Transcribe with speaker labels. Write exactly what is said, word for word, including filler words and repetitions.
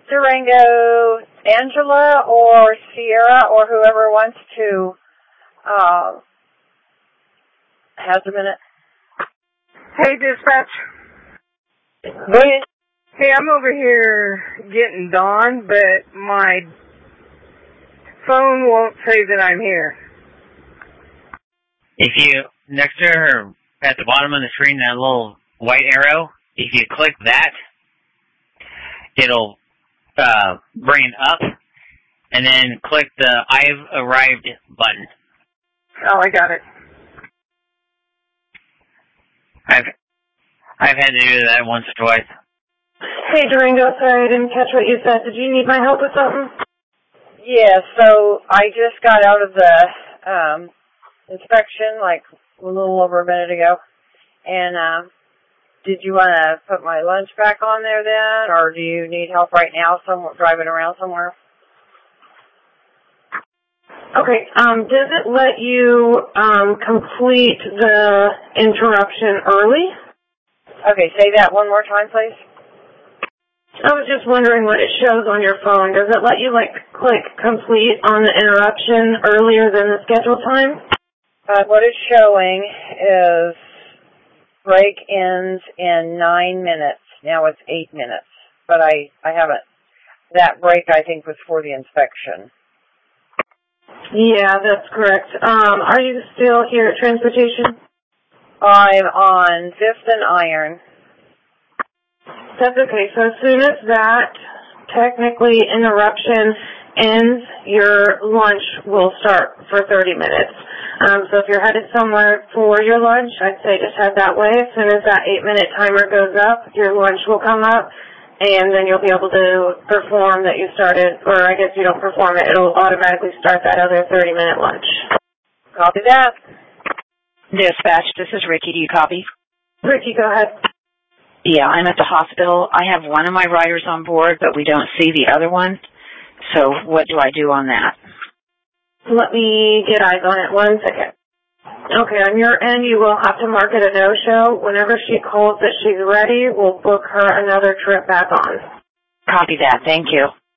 Speaker 1: Durango, Angela or Sierra or whoever wants to uh, has a minute.
Speaker 2: Hey, dispatch.
Speaker 1: Go ahead.
Speaker 2: Hey, I'm over here getting Dawn, but my phone won't say that I'm here.
Speaker 3: If you, next to her, at the bottom of the screen, that little white arrow, if you click that, it'll uh, bring it up, and then click the I've arrived button.
Speaker 2: Oh, I got it.
Speaker 3: I've, I've had to do that once or twice.
Speaker 4: Hey, Durango, sorry I didn't catch what you said. Did you need my help with something?
Speaker 1: Yeah, so I just got out of the um, inspection like a little over a minute ago. And uh, did you want to put my lunch back on there then? Or do you need help right now somewhere, driving around somewhere?
Speaker 4: Okay, um, does it let you um, complete the interruption early?
Speaker 1: Okay, say that one more time, please.
Speaker 4: I was just wondering what it shows on your phone. Does it let you, like, click complete on the interruption earlier than the scheduled time?
Speaker 1: Uh, what it's showing is break ends in nine minutes. Now it's eight minutes. But I, I haven't. That break, I think, was for the inspection.
Speaker 4: Yeah, that's correct. Um, are you still here at Transportation?
Speaker 1: I'm on Fifth and Iron.
Speaker 4: That's okay. So as soon as that technically interruption ends, your lunch will start for thirty minutes. Um, so if you're headed somewhere for your lunch, I'd say just head that way. As soon as that eight-minute timer goes up, your lunch will come up, and then you'll be able to perform that you started, or I guess you don't perform it. It'll automatically start that other thirty-minute lunch.
Speaker 1: Copy that.
Speaker 5: Dispatch, this is Ricky. Do you copy?
Speaker 4: Ricky, go ahead.
Speaker 5: Yeah, I'm at the hospital. I have one of my riders on board, but we don't see the other one. So what do I do on that?
Speaker 4: Let me get eyes on it. One second. Okay, on your end, you will have to mark it a no-show. Whenever she calls that she's ready, we'll book her another trip back on.
Speaker 5: Copy that. Thank you.